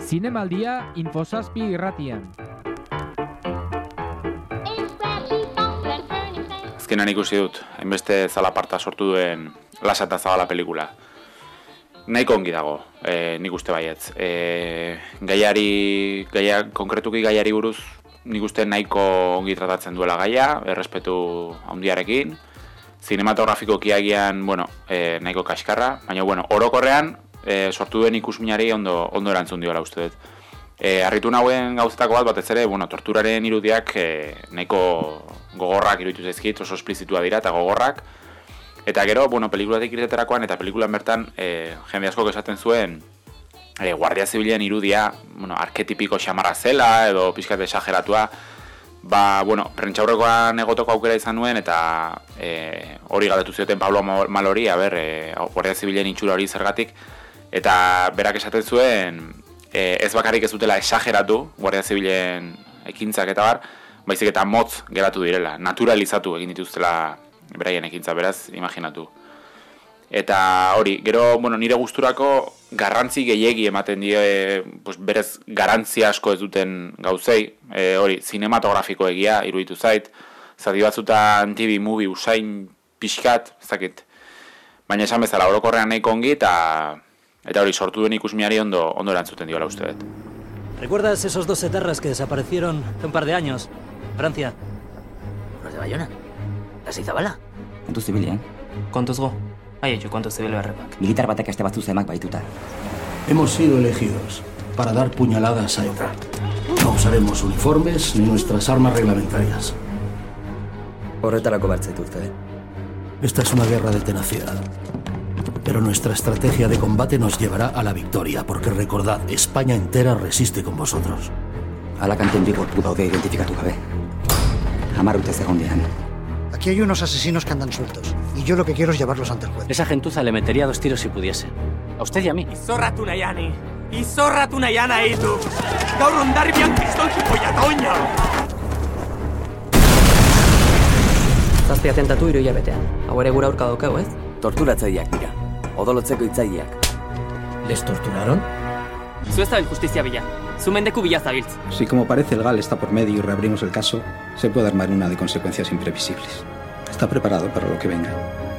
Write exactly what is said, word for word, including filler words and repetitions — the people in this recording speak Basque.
Zinemaldia Infosazpi irratian. Azkenan ikusi dut, hainbeste zalaparta sortu duen Lasa eta Zabala pelikula. Nahiko ongi dago, e, nik uste baietz. E, gaiari, gaia, konkretuki gaiari buruz, nik uste nahiko ongi tratatzen duela gaia, errespetu handiarekin. Zinematografikoki agian, bueno, e, nahiko kaskarra, baina, bueno, orokorrean e, sortu duen ikusminari ondo, ondo erantzun diola uste dut. E, harritu nauen gauzetako bat, batez ere, bueno, torturaren irudiak e, nahiko gogorrak iruditu zaizkit, oso esplizitua dira eta gogorrak. Eta gero, bueno, pelikulatik irteterakoan eta pelikulan bertan e, jende askok esaten zuen e, Guardia Zibilen irudia, bueno, arketipiko xamarra zela edo pixkat exageratua. Ba, bueno, prentxaurrekoan egotoko aukera izan nuen eta e, hori galdetu zioten Pablo Malori, a ber, e, Guardia Zibilen itxura hori zergatik. Eta berak esaten zuen e, ez bakarrik ez dutela exageratu Guardia Zibilen ekintzak eta bar, baizik eta motz geratu direla, naturalizatu egin dituztela beraien ekintza, beraz, imaginatu. Eta hori, gero, bueno, nire gusturako garrantzi gehiegi ematen dio, e, pues, berez garrantzi asko ez duten gauzei, e, hori, zinematografiko egia, iruditu zait, zati batzutan T V movie usain pixkat, ez dakit, baina esan bezala orokorrean nahiko ongi, eta eta hori, sortu duen ikusmiari ondo, ondo erantzuten diola uste dut. ¿Recuerdas esos dos etarras que desaparecieron hace un par de años? Francia. ¿Los de Bayona? ¿Las Izabala? Kontu zibilean. Kontuz go. Hai etxo, kontu zibil berrepak. Militar batek este batzu zemak baituta. Hemos sido elegidos para dar puñaladas a ETA. No usaremos uniformes ni nuestras armas reglamentarias. Horretarako bertzaituzte, eh? Esta es una guerra de tenacidad. Pero nuestra estrategia de combate nos llevará a la victoria, porque recordad, España entera resiste con vosotros. Alakanten bi gorpu daude identifikatu gabe. Hamar urte zegondean. Aquí hay unos asesinos que andan sueltos, y yo lo que quiero es llevarlos ante el juez. Esa gentuza le metería dos tiros si pudiese. A usted y a mí. Izorratu nahiani! Izorratu nahiana eitu! Gaur ondarbian pistolki poiatoina! Zazpi atentatu hiru hilabetean. Hau ere gura aurka daukau, ez? Torturatzaileak dira. Odolotzeko hitzaileak. ¿Les torturaron? Zu ez zabil justizia bila. Zu mendeku bila zabiltz. Si como parece el GAL está por medio y reabrimos el caso, se puede armar una de consecuencias imprevisibles. Está preparado para lo que venga.